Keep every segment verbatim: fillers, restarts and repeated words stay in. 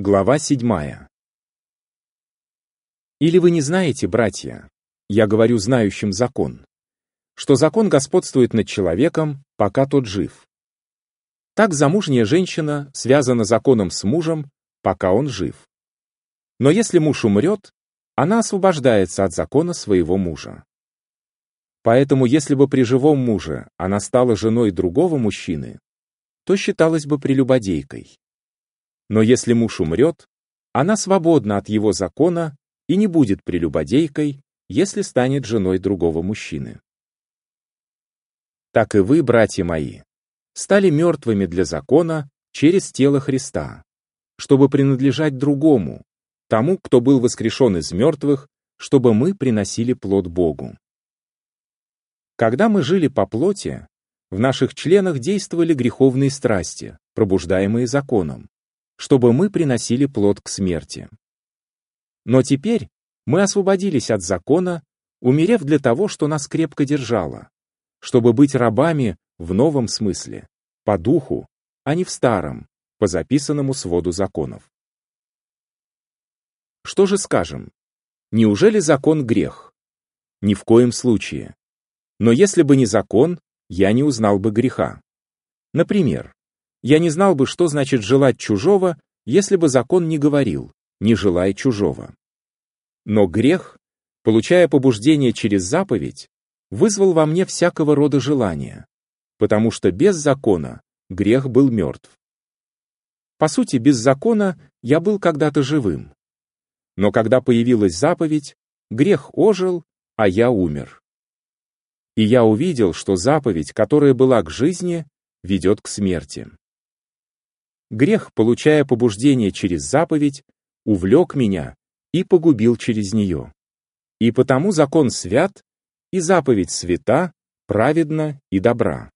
Глава седьмая. Или вы не знаете, братья, я говорю знающим закон, что закон господствует над человеком, пока тот жив. Так замужняя женщина связана законом с мужем, пока он жив. Но если муж умрет, она освобождается от закона своего мужа. Поэтому, если бы при живом муже она стала женой другого мужчины, то считалась бы прелюбодейкой. Но если муж умрет, она свободна от его закона и не будет прелюбодейкой, если станет женой другого мужчины. Так и вы, братья мои, стали мертвыми для закона через тело Христа, чтобы принадлежать другому, тому, кто был воскрешен из мертвых, чтобы мы приносили плод Богу. Когда мы жили по плоти, в наших членах действовали греховные страсти, пробуждаемые законом, чтобы мы приносили плод к смерти. Но теперь мы освободились от закона, умерев для того, что нас крепко держало, чтобы быть рабами в новом смысле, по духу, а не в старом, по записанному своду законов. Что же скажем? Неужели закон грех? Ни в коем случае. Но если бы не закон, я не узнал бы греха. Например, я не знал бы, что значит желать чужого, если бы закон не говорил «не желай чужого». Но грех, получая побуждение через заповедь, вызвал во мне всякого рода желания, потому что без закона грех был мертв. По сути, без закона я был когда-то живым. Но когда появилась заповедь, грех ожил, а я умер. И я увидел, что заповедь, которая была к жизни, ведет к смерти. Грех, получая побуждение через заповедь, увлек меня и погубил через нее. И потому закон свят, и заповедь свята, праведна и добра.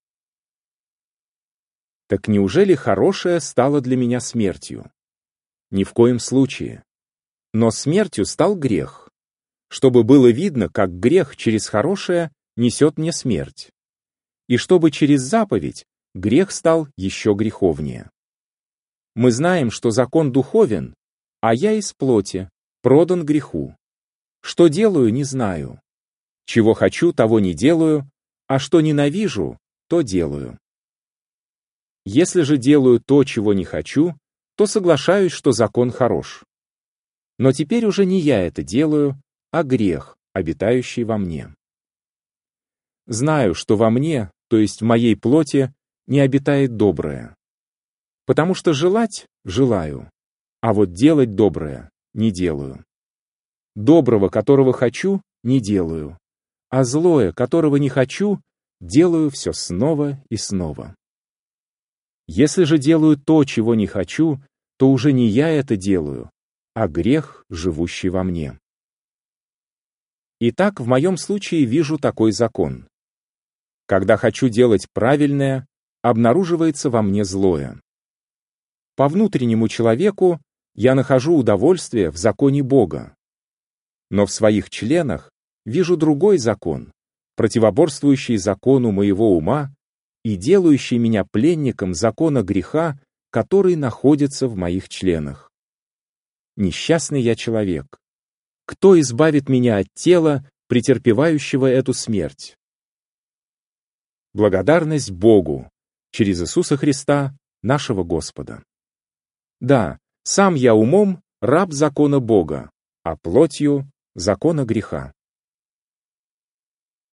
Так неужели хорошее стало для меня смертью? Ни в коем случае. Но смертью стал грех, чтобы было видно, как грех через хорошее несет мне смерть, и чтобы через заповедь грех стал еще греховнее. Мы знаем, что закон духовен, а я из плоти, продан греху. Что делаю, не знаю. Чего хочу, того не делаю, а что ненавижу, то делаю. Если же делаю то, чего не хочу, то соглашаюсь, что закон хорош. Но теперь уже не я это делаю, а грех, обитающий во мне. Знаю, что во мне, то есть в моей плоти, не обитает доброе. Потому что желать желаю, а вот делать доброе не делаю. Доброго, которого хочу, не делаю, а злое, которого не хочу, делаю все снова и снова. Если же делаю то, чего не хочу, то уже не я это делаю, а грех, живущий во мне. Итак, в моем случае вижу такой закон. Когда хочу делать правильное, обнаруживается во мне злое. По внутреннему человеку я нахожу удовольствие в законе Бога. Но в своих членах вижу другой закон, противоборствующий закону моего ума и делающий меня пленником закона греха, который находится в моих членах. Несчастный я человек. Кто избавит меня от тела, претерпевающего эту смерть? Благодарность Богу через Иисуса Христа, нашего Господа. Да, сам я умом раб закона Бога, а плотью закона греха.